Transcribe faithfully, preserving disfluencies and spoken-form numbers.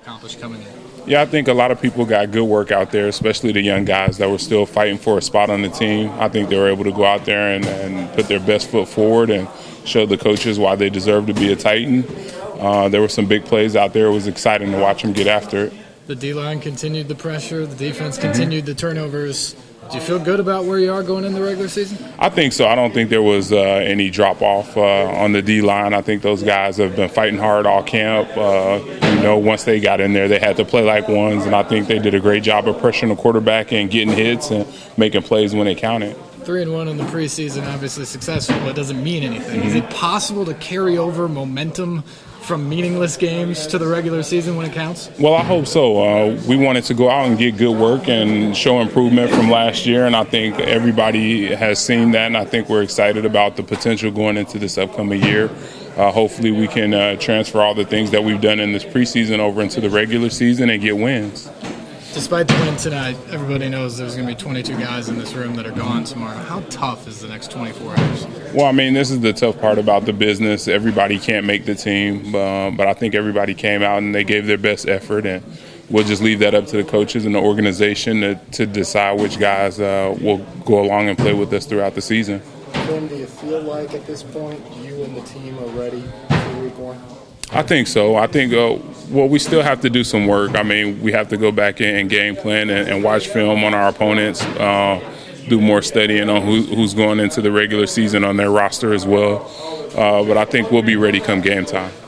accomplish coming in? Yeah, I think a lot of people got good work out there, especially the young guys that were still fighting for a spot on the team. I think they were able to go out there and, and put their best foot forward and show the coaches why they deserve to be a Titan. Uh, there were some big plays out there. It was exciting to watch them get after it. The D-line continued the pressure. The defense continued the turnovers. Do you feel good about where you are going in the regular season? I think so. I don't think there was uh, any drop-off uh, on the D-line. I think those guys have been fighting hard all camp. Uh, you know, once they got in there, they had to play like ones, and I think they did a great job of pressuring the quarterback and getting hits and making plays when they counted. Three and one in the preseason, obviously successful, but it doesn't mean anything. Mm-hmm. Is it possible to carry over momentum from meaningless games to the regular season when it counts? Well, I hope so. Uh, we wanted to go out and get good work and show improvement from last year, and I think everybody has seen that, and I think we're excited about the potential going into this upcoming year. Uh, hopefully we can uh, transfer all the things that we've done in this preseason over into the regular season and get wins. Despite the win tonight, everybody knows there's going to be twenty-two guys in this room that are gone tomorrow. How tough is the next twenty-four hours? Well, I mean, this is the tough part about the business. Everybody can't make the team, uh, but I think everybody came out and they gave their best effort, and we'll just leave that up to the coaches and the organization to, to decide which guys uh, will go along and play with us throughout the season. Quinn, do you feel like at this point you and the team are ready for week one? I think so. I think, uh, well, we still have to do some work. I mean, we have to go back in and game plan and, and watch film on our opponents, uh, do more studying on who, who's going into the regular season on their roster as well. Uh, but I think we'll be ready come game time.